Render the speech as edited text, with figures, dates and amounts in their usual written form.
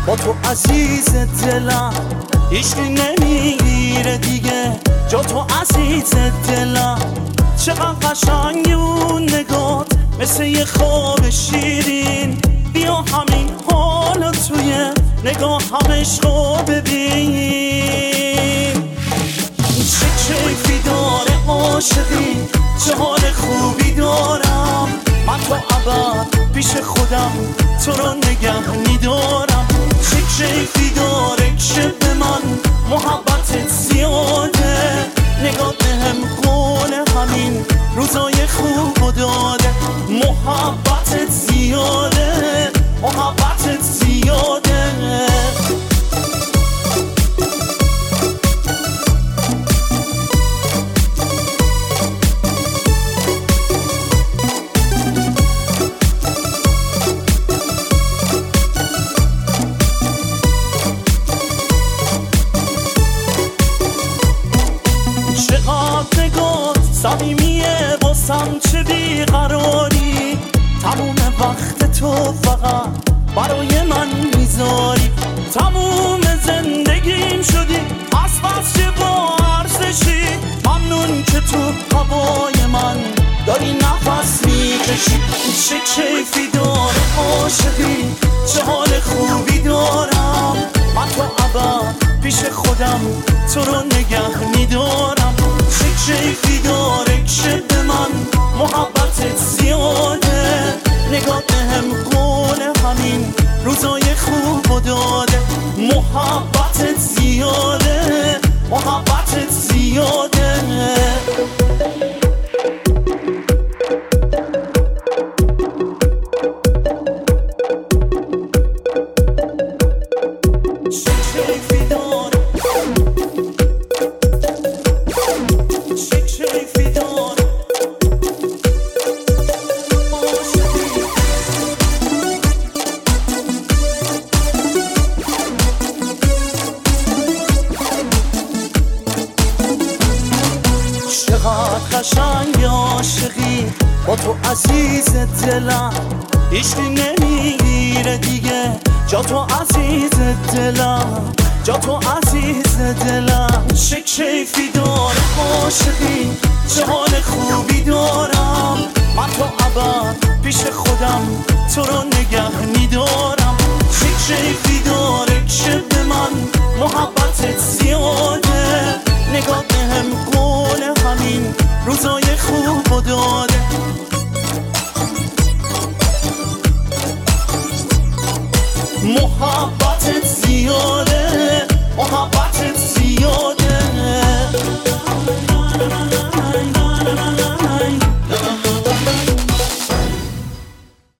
با تو عزیز دلم هیچکی نمیگیره دیگه جا تو عزیز دلم. چقدر قشنگی اون نگات مثل یه خواب شیرین، بیا همین حالا توی نگاه هم عشقو ببین. چه کیفی داره عاشقی، چه حال خوبی دارم من تو ابد پیش خودم تو رو نگه میدارم. چه کیفی داره که به من محبتت زیاده، نگاه بهم قول همین روزای خوبو داده. محبتت زیاده، محبتت زیاده. چقدر نگات صمیمیه باسم، چه بیقراری. تموم وقت تو فقط برای من میذاری، تموم زندگیم شدی از بس که با ارزشی. ممنون که تو هوای من داری نفس میکشی. چه کیفی داره عاشقی، چه حال خوبی دارم من تو ابد پیش خودم تو رو نگه میدارم. چه کیفی داره که به من محبتت زیاده، نگاه بهم قول همین روزای خوبو داده. محبتت زیاده، محبتت زیاده. چقدر قشنگ عاشقی، با تو عزیز دلم هیچکی نمیگیره دیگه جا تو عزیز دلم، جا تو عزیز دلم. چه کیفی داره عاشقی، چه حال خوبی دارم من تو ابد پیش خودم تو رو نگه میدارم. چه کیفی داره که به من محبتت زیاده، نگاه بهم قول همین روزای خوبو داده.